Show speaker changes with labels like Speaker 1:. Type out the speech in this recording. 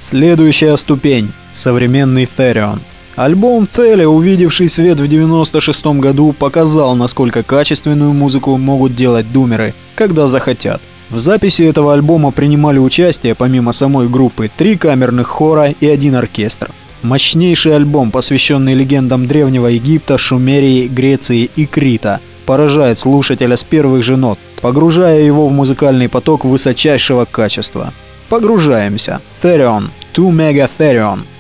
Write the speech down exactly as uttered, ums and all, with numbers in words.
Speaker 1: Следующая ступень – современный Therion. Альбом Thele, увидевший свет в девяносто шестом году, показал, насколько качественную музыку могут делать думеры, когда захотят. В записи этого альбома принимали участие, помимо самой группы, три камерных хора и один оркестр. Мощнейший альбом, посвященный легендам Древнего Египта, Шумерии, Греции и Крита, поражает слушателя с первых же нот, погружая его в музыкальный поток высочайшего качества. Погружаемся. Therion. two Mega Therion.